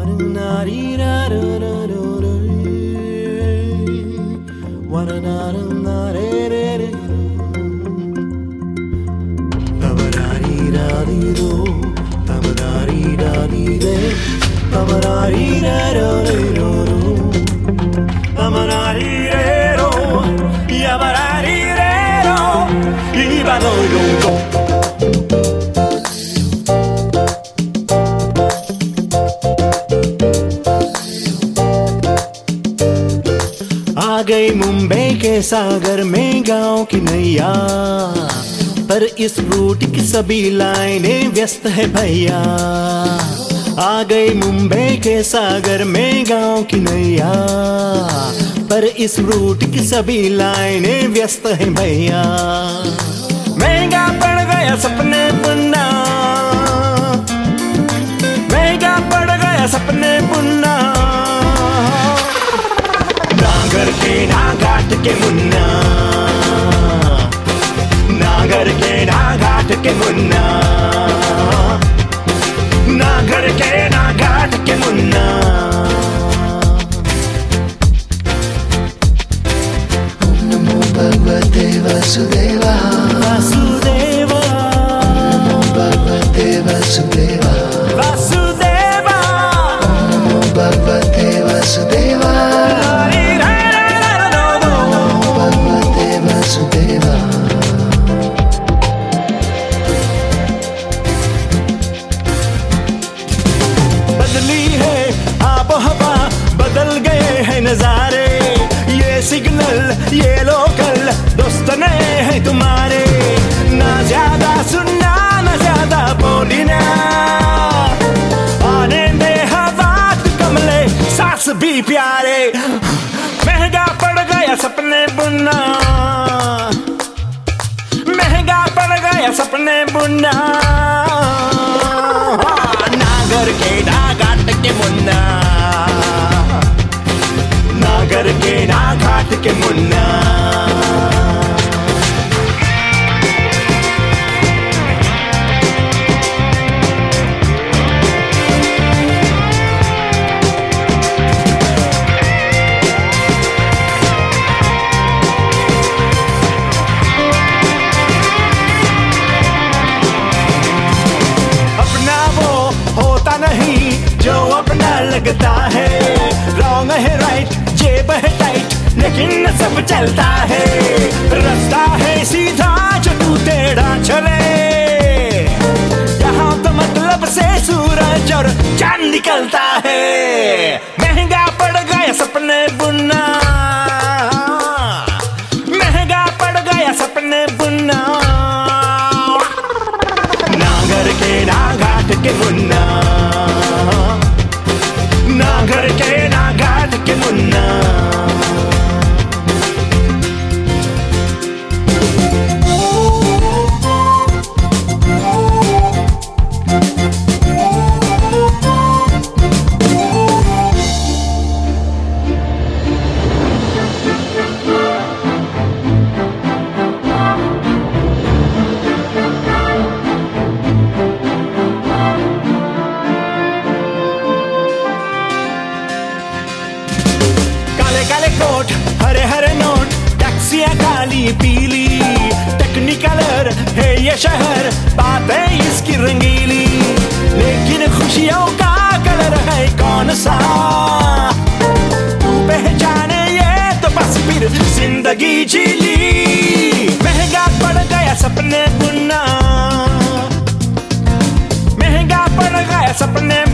आ गई मुंबई के सागर में गांव की नैया, पर इस रूट की सभी लाइनें व्यस्त है भैया। आ गई मुंबई के सागर में गांव की नैया, पर इस रूट की सभी लाइनें व्यस्त है भैया। महंगा पड़ गया सपने बुनना, महंगा पड़ गया सपने बुनना। नागर के ना घाट के मुन्ना, नागर के ना घाट के मुन्ना, नागर के ना घाट के मुन्ना। ओम नमो भगवते वासुदेवा, वासुदेवा, ओम नमो भगवते वासुदेवा, वासुदेवा, ओम नमो भगवते वासुदेवा, भगवते वासुदेवा। बदली है आबो हवा, बदल गए हैं नजारे। ये सिग्नल ये लोकल दोस्त ने है तुम्हारे। ना ज्यादा सुनना ना ज्यादा बोलना, आने दे हवा तू कमले सांस भी प्यारे। महंगा पड़ गया सपने बुनना, महंगा पड़ गया सपने बुनना। नागर के ना घाट के मुन्ना, नागर के ना घाट के मुन्ना। नहीं जो अपना लगता है, रॉन्ग है राइट, जेब है टाइट, लेकिन सब चलता है। रास्ता है सीधा जो तू टेढ़ा चले, यहाँ तो मतलब से सूरज और चांद निकलता है। महंगा पड़ गया सपने बुनना, महंगा पड़ गया सपने बुनना। नागर के ना घाट के मुन्ना, नागर के ना घाट के मुन्ना। काले कोट हरे हरे नोट, टैक्सियां काली पीली, टेक्निकलर है ये शहर, बातें इसकी रंगीली। लेकिन खुशियों का कलर है कौन सा, तू पहचाने ये तो बस फिर जिंदगी जी ली। महंगा पड़ गया सपने बुनना, महंगा पड़ गया सपने